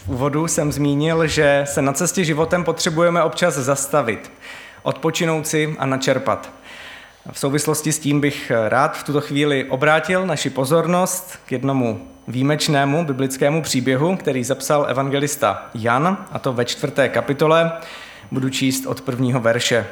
V úvodu jsem zmínil, že se na cestě životem potřebujeme občas zastavit, odpočinout si a načerpat. V souvislosti s tím bych rád v tuto chvíli obrátil naši pozornost k jednomu výjimečnému biblickému příběhu, který zapsal evangelista Jan, a to ve 4. kapitole. Budu číst od 1. verše.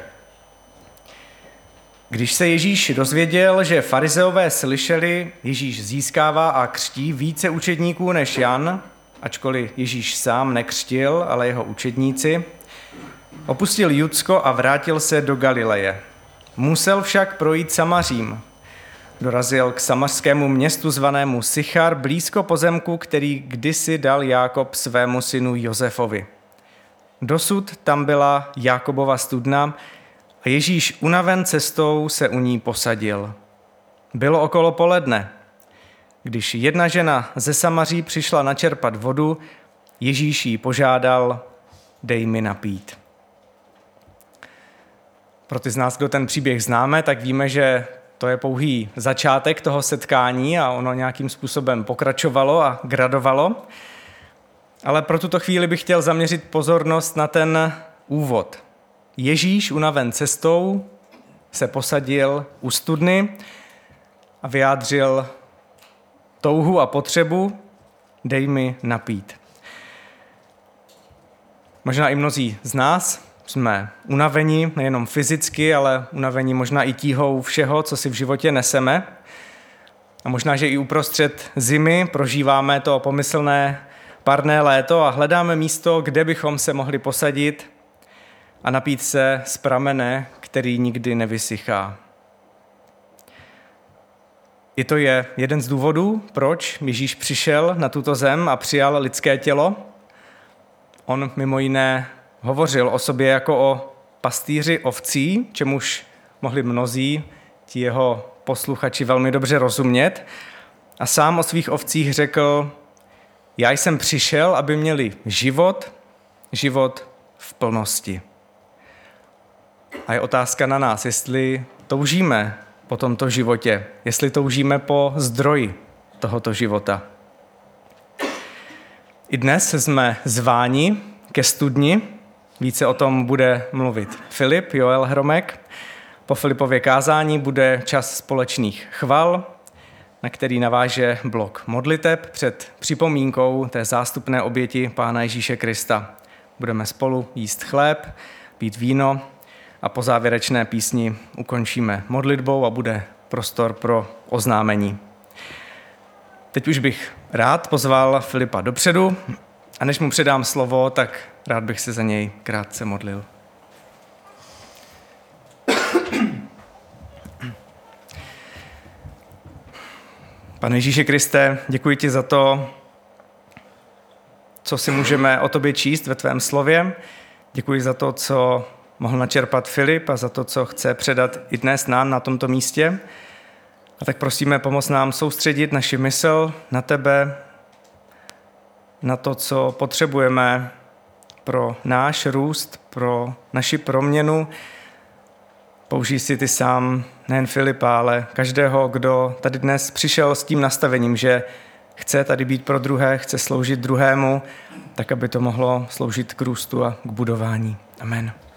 Když se Ježíš dozvěděl, že farizeové slyšeli, Ježíš získává a křtí více učedníků než Jan, ačkoliv Ježíš sám nekřtil, ale jeho učedníci, opustil Judsko a vrátil se do Galileje. Musel však projít Samařím. Dorazil k samařskému městu zvanému Sychar, blízko pozemku, který kdysi dal Jákob svému synu Josefovi. Dosud tam byla Jákobova studna a Ježíš unaven cestou se u ní posadil. Bylo okolo poledne. Když jedna žena ze Samaří přišla načerpat vodu, Ježíš jí požádal, dej mi napít. Pro ty z nás, kdo ten příběh známe, tak víme, že to je pouhý začátek toho setkání a ono nějakým způsobem pokračovalo a gradovalo. Ale pro tuto chvíli bych chtěl zaměřit pozornost na ten úvod. Ježíš unaven cestou se posadil u studny a vyjádřil touhu a potřebu, dej mi napít. Možná i mnozí z nás jsme unaveni nejenom fyzicky, ale unaveni možná i tíhou všeho, co si v životě neseme. A možná, že i uprostřed zimy prožíváme to pomyslné parné léto a hledáme místo, kde bychom se mohli posadit a napít se z pramene, který nikdy nevysychá. I to je jeden z důvodů, proč Ježíš přišel na tuto zem a přijal lidské tělo. On mimo jiné hovořil o sobě jako o pastýři ovcí, čemuž mohli mnozí ti jeho posluchači velmi dobře rozumět. A sám o svých ovcích řekl, já jsem přišel, aby měli život v plnosti. A je otázka na nás, jestli toužíme po tomto životě, jestli toužíme po zdroji tohoto života. I dnes jsme zváni ke studni, více o tom bude mluvit Filip, Joel Hromek. Po Filipově kázání bude čas společných chval, na který naváže blok modliteb před připomínkou té zástupné oběti Pána Ježíše Krista. Budeme spolu jíst chléb, pít víno a po závěrečné písni ukončíme modlitbou a bude prostor pro oznámení. Teď už bych rád pozval Filipa dopředu a než mu předám slovo, tak rád bych se za něj krátce modlil. Pane Ježíši Kriste, děkuji ti za to, co si můžeme o tobě číst ve tvém slově. Děkuji za to, co mohl načerpat Filip a za to, co chce předat i dnes nám na tomto místě. A tak prosíme, pomoz nám soustředit naši mysl na tebe, na to, co potřebujeme pro náš růst, pro naši proměnu. Použij si ty sám, nejen Filipa, ale každého, kdo tady dnes přišel s tím nastavením, že chce tady být pro druhé, chce sloužit druhému, tak aby to mohlo sloužit k růstu a k budování. Amen.